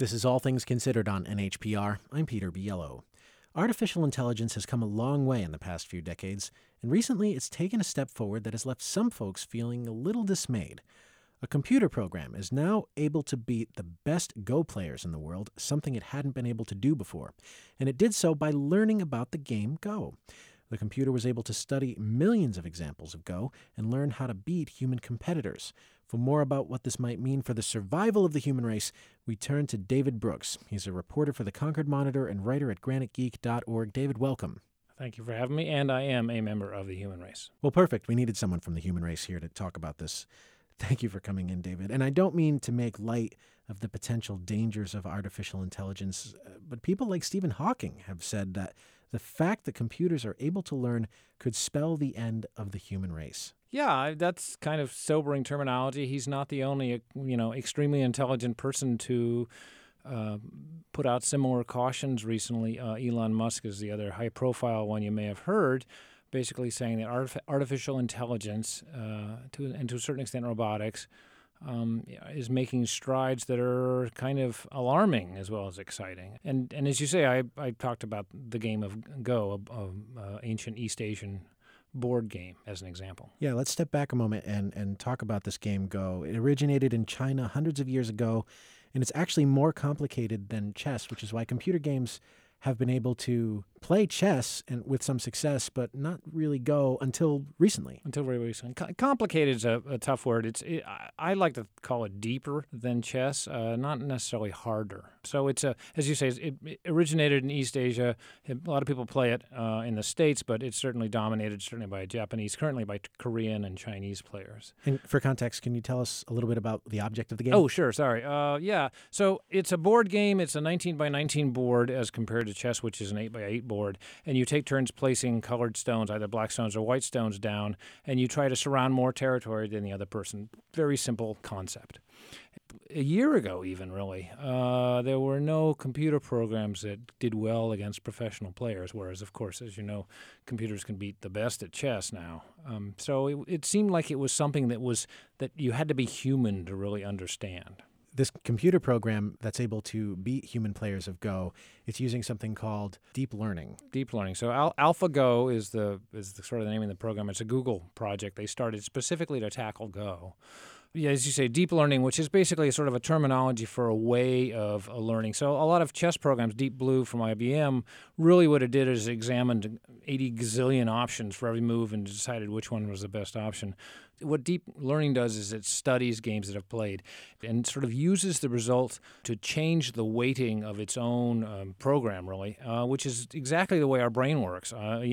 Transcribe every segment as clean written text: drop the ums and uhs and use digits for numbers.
This is All Things Considered on NHPR. I'm Peter Biello. Artificial intelligence has come a long way in the past few decades, and recently it's taken a step forward that has left some folks feeling a little dismayed. A computer program is now able to beat the best Go players in the world, something it hadn't been able to do before, and it did so by learning about the game Go. The computer was able to study millions of examples of Go and learn how to beat human competitors. For more about what this might mean for the survival of the human race, we turn to David Brooks. He's a reporter for the Concord Monitor and writer at granitegeek.org. David, welcome. Thank you for having me, and I am a member of the human race. Well, perfect. We needed someone from the human race here to talk about this. Thank you for coming in, David. And I don't mean to make light of the potential dangers of artificial intelligence, but people like Stephen Hawking have said that the fact that computers are able to learn could spell the end of the human race. Yeah, that's kind of sobering terminology. He's not the only, extremely intelligent person to put out similar cautions recently. Elon Musk is the other high-profile one you may have heard, basically saying that artificial intelligence, and to a certain extent robotics, is making strides that are kind of alarming as well as exciting. And as you say, I talked about the game of Go, ancient East Asian board game, as an example. Yeah, let's step back a moment and talk about this game Go. It originated in China hundreds of years ago, and it's actually more complicated than chess, which is why computer games have been able to play chess and with some success, but not really Go until recently. Until very recently. Complicated is a tough word. I like to call it deeper than chess, not necessarily harder. So it's as you say, it originated in East Asia. A lot of people play it in the States, but it's certainly dominated by Japanese, currently by Korean and Chinese players. And for context, can you tell us a little bit about the object of the game? Oh, sure. Sorry. Yeah. So it's a board game. It's a 19 by 19 board as compared to chess, which is an 8 by 8 board. And you take turns placing colored stones, either black stones or white stones, down, and you try to surround more territory than the other person. Very simple concept. A year ago, even, really, there were no computer programs that did well against professional players, whereas, of course, as you know, computers can beat the best at chess now. So it seemed like it was something that you had to be human to really understand. This computer program that's able to beat human players of Go, it's using something called deep learning. Deep learning. So AlphaGo is the sort of the name of the program. It's a Google project. They started specifically to tackle Go. Yeah, as you say, deep learning, which is basically sort of a terminology for a way of learning. So a lot of chess programs, Deep Blue from IBM, really what it did is examined 80 gazillion options for every move and decided which one was the best option. What deep learning does is it studies games that have played and sort of uses the result to change the weighting of its own program, really, which is exactly the way our brain works.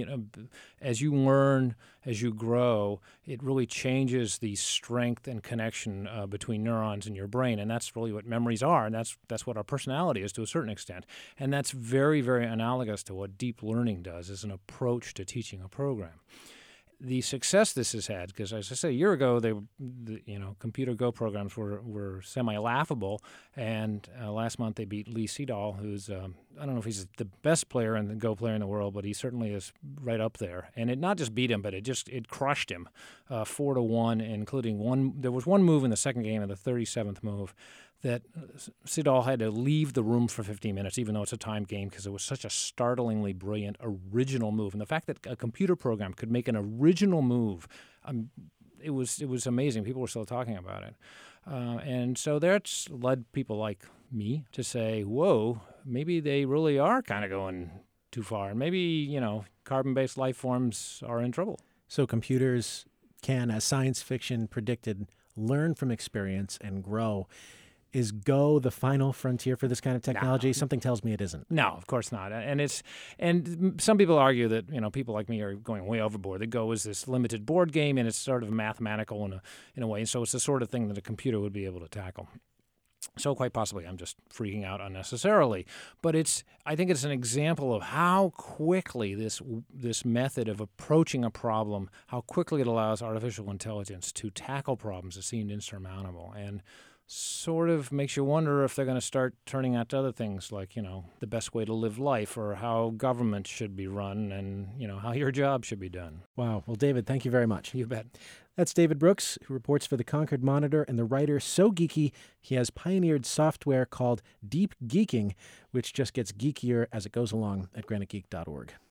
As you learn, as you grow, it really changes the strength and connection between neurons in your brain, and that's really what memories are, and that's what our personality is to a certain extent. And that's very, very analogous to what deep learning does as an approach to teaching a program. The success this has had, because as I say, a year ago, computer Go programs were semi-laughable, and last month they beat Lee Sedol, who's, I don't know if he's the best player and the Go player in the world, but he certainly is right up there. And it not just beat him, but it crushed him 4-1, including there was one move in the second game, the 37th move, that Sedol had to leave the room for 15 minutes, even though it's a timed game, because it was such a startlingly brilliant original move. And the fact that a computer program could make an original move, it was amazing. People were still talking about it. And so that's led people like me to say, whoa, maybe they really are kind of going too far. And maybe, carbon-based life forms are in trouble. So computers can, as science fiction predicted, learn from experience and grow. Is Go the final frontier for this kind of technology? No. Something tells me it isn't. No, of course not. And some people argue that people like me are going way overboard. That Go is this limited board game, and it's sort of mathematical in a way. And so it's the sort of thing that a computer would be able to tackle. So quite possibly I'm just freaking out unnecessarily. But I think it's an example of how quickly this method of approaching a problem, how quickly it allows artificial intelligence to tackle problems that seemed insurmountable. And sort of makes you wonder if they're going to start turning out to other things like, the best way to live life or how government should be run and, how your job should be done. Wow. Well, David, thank you very much. You bet. That's David Brooks, who reports for the Concord Monitor and the writer so geeky he has pioneered software called Deep Geeking, which just gets geekier as it goes along at granitegeek.org.